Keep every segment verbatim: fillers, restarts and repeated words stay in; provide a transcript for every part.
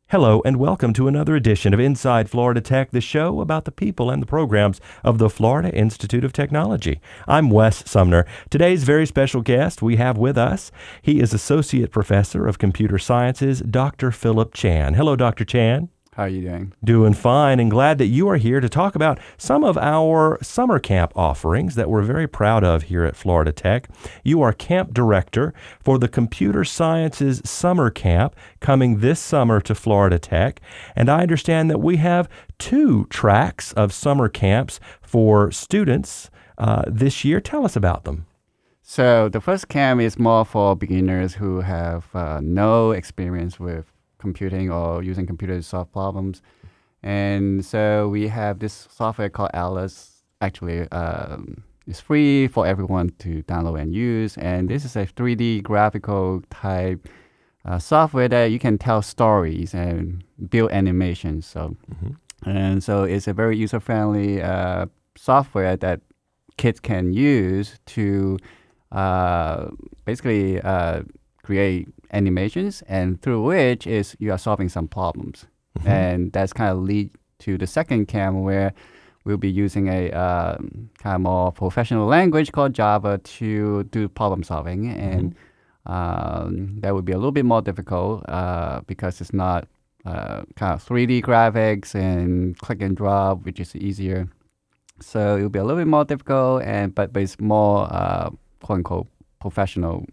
Hello and welcome to another edition of Inside Florida Tech, the show about the people and the programs of the Florida Institute of Technology. I'm Wes Sumner. Today's very special guest we have with us, he is Associate Professor of Computer Sciences, Doctor Philip Chan. Hello, Doctor Chan. How are you doing? Doing fine, and glad that you are here to talk about some of our summer camp offerings that we're very proud of here at Florida Tech. You are camp director for the Computer Sciences Summer Camp coming this summer to Florida Tech, and I understand that we have two tracks of summer camps for students uh, this year. Tell us about them. So the first camp is more for beginners who have uh, no experience with computing or using computers to solve problems. And so we have this software called Alice. Actually, um, it's free for everyone to download and use. And this is a three D graphical type uh, software that you can tell stories and build animations. So, mm-hmm. And so it's a very user-friendly uh, software that kids can use to uh, basically uh, create animations, and through which is you are solving some problems. Mm-hmm. And that's kind of lead to the second camp where we'll be using a uh, kind of more professional language called Java to do problem solving. And mm-hmm. um, that would be a little bit more difficult uh, because it's not uh, kind of three D graphics and click and drop, which is easier. So it'll be a little bit more difficult, and but, but it's more uh, quote unquote professional.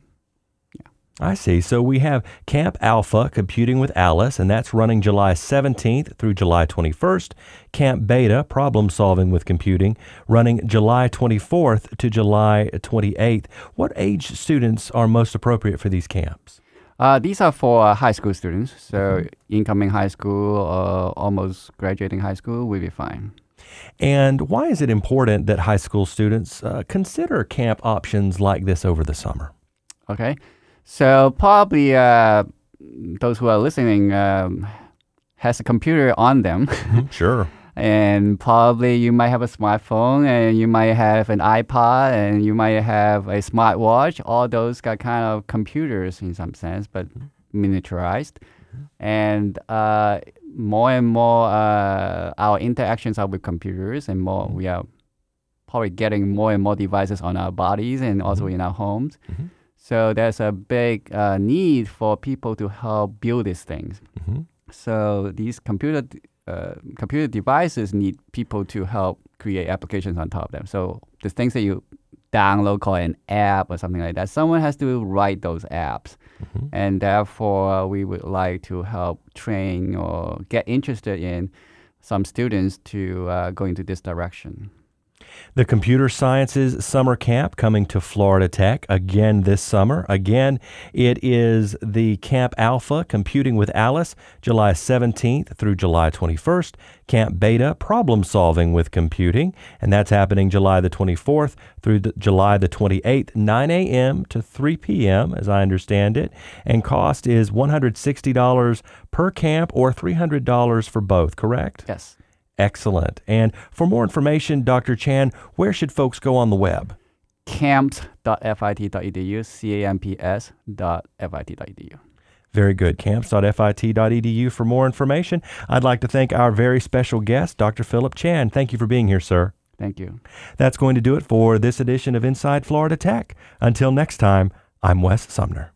I see. So we have Camp Alpha, Computing with Alice, and that's running July seventeenth through July twenty-first. Camp Beta, Problem Solving with Computing, running July twenty-fourth to July twenty-eighth. What age students are most appropriate for these camps? Uh, these are for uh, high school students. So mm-hmm. incoming high school or almost graduating high school will be fine. And why is it important that high school students uh, consider camp options like this over the summer? Okay. So probably uh, those who are listening um, has a computer on them. Mm-hmm, sure. And probably you might have a smartphone, and you might have an iPod, and you might have a smartwatch. All those got kind of computers in some sense, but mm-hmm. miniaturized. Mm-hmm. And uh, more and more uh, our interactions are with computers, and more mm-hmm. we are probably getting more and more devices on our bodies and also mm-hmm. in our homes. Mm-hmm. So there's a big uh, need for people to help build these things. Mm-hmm. So these computer uh, computer devices need people to help create applications on top of them. So the things that you download, call it an app or something like that, someone has to write those apps. Mm-hmm. And therefore, uh, we would like to help train or get interested in some students to uh, go into this direction. The Computer Sciences Summer Camp coming to Florida Tech again this summer. Again, it is the Camp Alpha, Computing with Alice, July seventeenth through July twenty-first. Camp Beta, Problem Solving with Computing, and that's happening July the twenty-fourth through the July the twenty-eighth, nine a.m. to three p.m., as I understand it. And cost is one hundred sixty dollars per camp or three hundred dollars for both, correct? Yes. Excellent. And for more information, Doctor Chan, where should folks go on the web? camps dot f i t dot e d u, C A M P S dot F I T dot E D U. Very good. camps dot F I T dot E D U for more information. I'd like to thank our very special guest, Doctor Philip Chan. Thank you for being here, sir. Thank you. That's going to do it for this edition of Inside Florida Tech. Until next time, I'm Wes Sumner.